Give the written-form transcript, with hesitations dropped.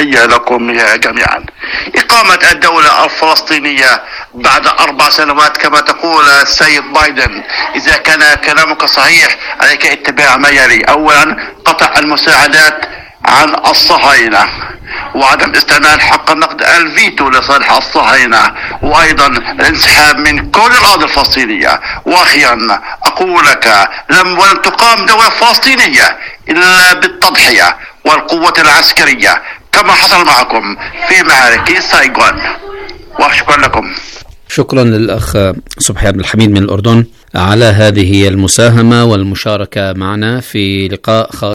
تحية لكم يا جميعا. إقامة الدولة الفلسطينية بعد 4 سنوات كما تقول السيد بايدن، إذا كان كلامك صحيح عليك اتباع ما يلي: أولا قطع المساعدات عن الصهاينة، وعدم استعمال حق النقد الفيتو لصالح الصهاينة، وأيضا الانسحاب من كل الأرض الفلسطينية. وأخيرا أقول لك ولن تقام دولة فلسطينية إلا بالتضحية والقوة العسكرية كما حصل معكم في معارك سايغون. وشكرا لكم. شكرا للأخ صبحي عبد الحميد من الأردن على هذه المساهمة والمشاركة معنا في لقاء خاص